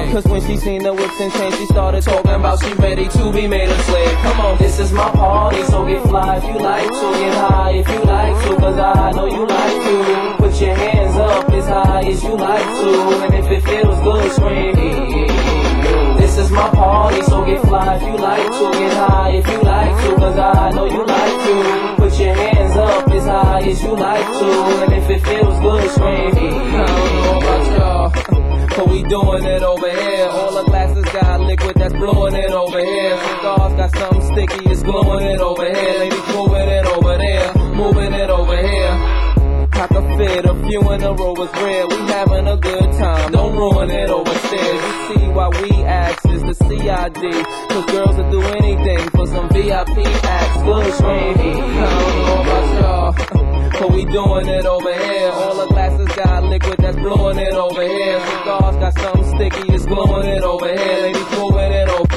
Cause when she seen the whips and chains, she started talking about she ready to be made a slave. Come on, this is my party, so get fly if you like to, get high if you like to, cause I know you like to. Put your hands up as high as you like to, and if it feels good, scream. This is my party, so get fly if you like to, get high if you like to, cause I know you like to. Put your hands up as high as you like to, and if it feels good, scream. I don't know about y'all, but we doing it over here. All the glasses got liquid that's blowing it over here. Cigars got something sticky, it's glowing it over here. Ladies moving it over there, moving it over here. I can fit a few in a row is rare. We having a good time, don't ruin it overstairs. You see why we ask is the CID, cause girls will do anything for some VIP acts. Good scream, I don't know about y'all, but we doing it over here. All the glasses got liquid that's blowing it over here. Cigars got something sticky, it's glowing it over here. Ladies moving it over.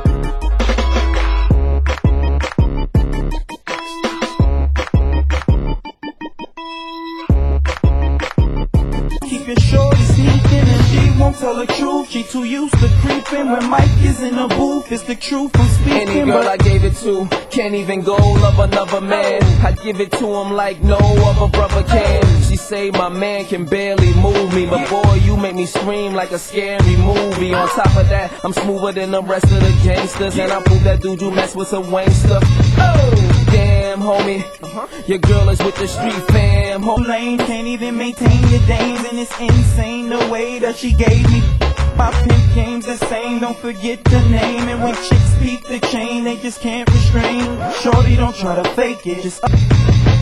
Keep your shorty sneaking and she won't tell the truth. She too used to creeping when Mike is in the booth. It's the truth I'm speaking. Any girl I gave it to can't even go love another man. I give it to him like no other brother can. She say my man can barely move me, but boy you make me scream like a scary movie. On top of that, I'm smoother than the rest of the gangsters, and I prove that dude you mess with some wankster. Oh damn homie, your girl is with the street fam. Lane can't even maintain your dames, and it's insane the way that she gave me. My pimp game's the same, don't forget the name. And when chicks peep the chain, they just can't restrain. Shorty, don't try to fake it, just